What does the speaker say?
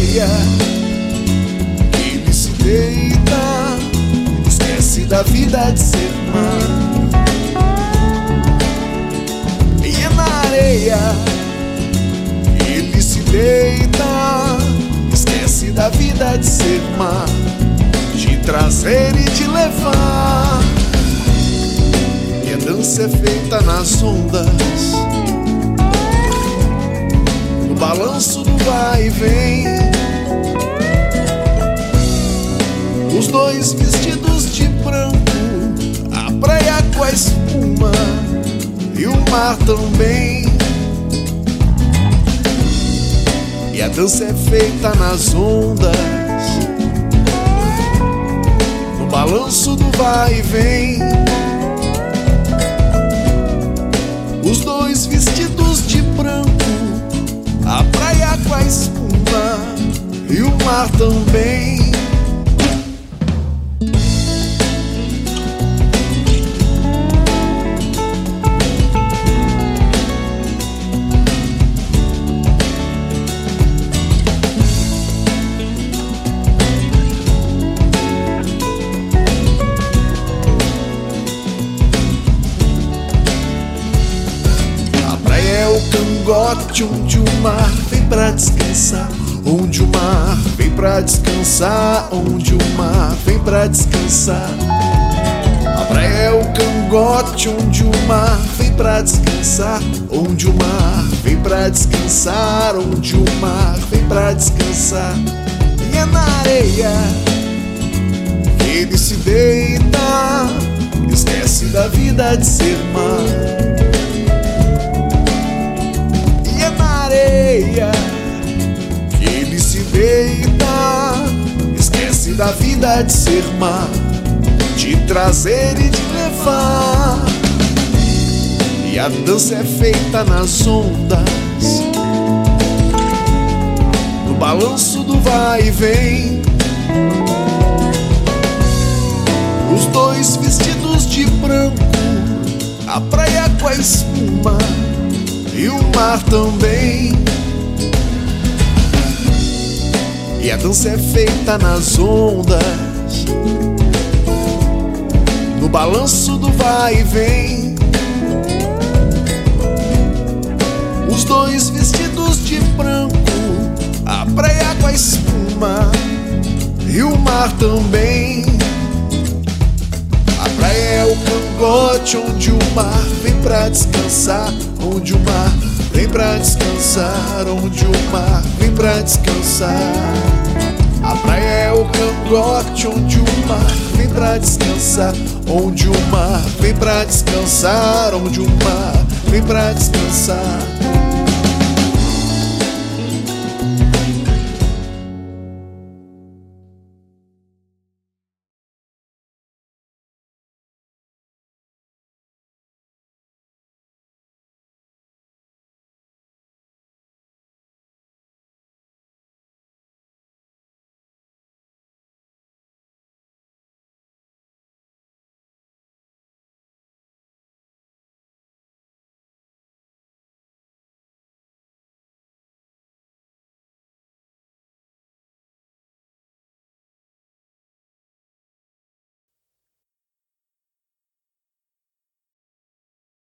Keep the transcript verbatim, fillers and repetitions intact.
areia ele se deita, esquece da vida de ser mar. E é na areia ele se deita, esquece da vida de ser mar, de trazer e de levar. E a dança é feita nas ondas, no balanço do vai e vem. Os dois vestidos de branco, a praia com a espuma e o mar também. E a dança é feita nas ondas, no balanço do vai e vem. Os dois vestidos de branco, a praia com a espuma e o mar também. Cangote onde o mar vem pra descansar, onde o mar vem pra descansar, onde o mar vem pra descansar. A praia é o cangote onde o mar vem pra descansar, onde o mar vem pra descansar, onde o mar vem pra descansar. E é na areia que ele se deita, esquece da vida de ser mar. Que ele se deita, esquece da vida de ser mar, de trazer e de levar. E a dança é feita nas ondas, no balanço do vai e vem. Os dois vestidos de branco, a praia com a espuma e o mar também. E a dança é feita nas ondas, no balanço do vai e vem. Os dois vestidos de branco, a praia com a espuma e o mar também. A praia é o cangote onde o mar vem pra descansar, onde o mar vem pra descansar, onde o mar vem pra descansar. A praia é o cangote onde o mar vem pra descansar, onde o mar vem pra descansar, onde o mar vem pra descansar.